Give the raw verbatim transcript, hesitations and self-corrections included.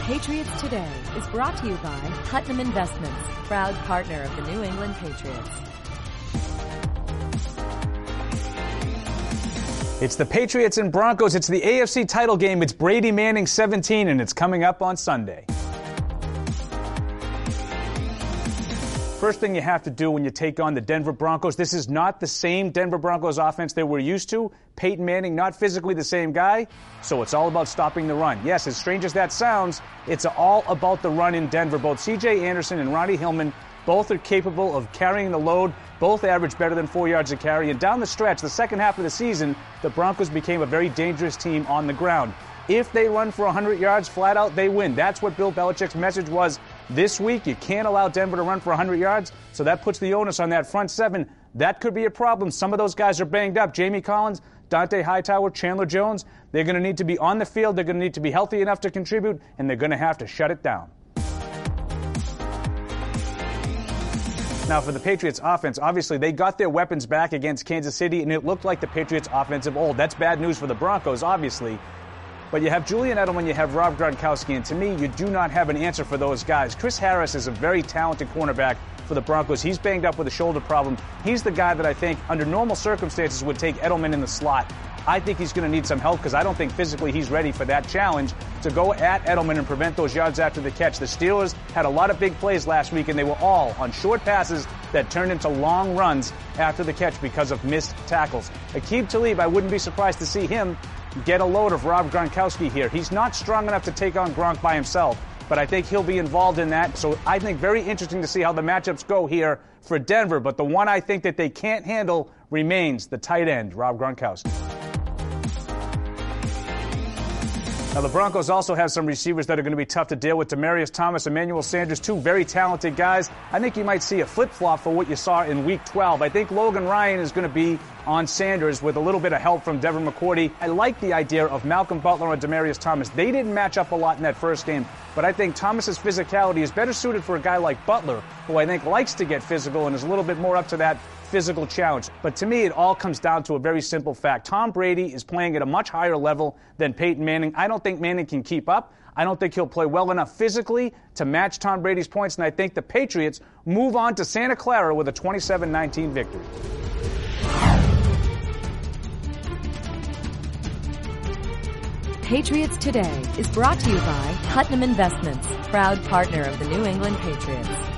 Patriots Today is brought to you by Putnam Investments, proud partner of the New England Patriots. It's the Patriots and Broncos. It's the A F C title game. It's Brady Manning seventeen, and it's coming up on Sunday. First thing you have to do when you take on the Denver Broncos, this is not the same Denver Broncos offense that we're used to. Peyton Manning, not physically the same guy, so it's all about stopping the run. Yes, as strange as that sounds, it's all about the run in Denver. Both C J Anderson and Ronnie Hillman, both are capable of carrying the load. Both average better than four yards a carry. And down the stretch, the second half of the season, the Broncos became a very dangerous team on the ground. If they run for one hundred yards flat out, they win. That's what Bill Belichick's message was this week. You can't allow Denver to run for one hundred yards, so that puts the onus on that front seven. That could be a problem. Some of those guys are banged up. Jamie Collins, Dante Hightower, Chandler Jones, they're going to need to be on the field. They're going to need to be healthy enough to contribute, and they're going to have to shut it down. Now, for the Patriots offense, obviously they got their weapons back against Kansas City, and it looked like the Patriots offense of old. That's bad news for the Broncos, obviously. But you have Julian Edelman, you have Rob Gronkowski, and to me, you do not have an answer for those guys. Chris Harris is a very talented cornerback for the Broncos. He's banged up with a shoulder problem. He's the guy that I think, under normal circumstances, would take Edelman in the slot. I think he's going to need some help because I don't think physically he's ready for that challenge to go at Edelman and prevent those yards after the catch. The Steelers had a lot of big plays last week, and they were all on short passes that turned into long runs after the catch because of missed tackles. Aqib Talib, I wouldn't be surprised to see him get a load of Rob Gronkowski here. He's not strong enough to take on Gronk by himself, but I think he'll be involved in that. So I think very interesting to see how the matchups go here for Denver. But the one I think that they can't handle remains the tight end, Rob Gronkowski. Now, the Broncos also have some receivers that are going to be tough to deal with. Demaryius Thomas, Emmanuel Sanders, two very talented guys. I think you might see a flip-flop for what you saw in Week twelve. I think Logan Ryan is going to be on Sanders with a little bit of help from Devin McCourty. I like the idea of Malcolm Butler and Demaryius Thomas. They didn't match up a lot in that first game, but I think Thomas's physicality is better suited for a guy like Butler, who I think likes to get physical and is a little bit more up to that physical challenge. But to me, it all comes down to a very simple fact. Tom Brady is playing at a much higher level than Peyton Manning. I don't think Manning can keep up. I don't think he'll play well enough physically to match Tom Brady's points, and I think the Patriots move on to Santa Clara with a twenty-seven nineteen victory. Patriots Today is brought to you by Putnam Investments, proud partner of the New England Patriots.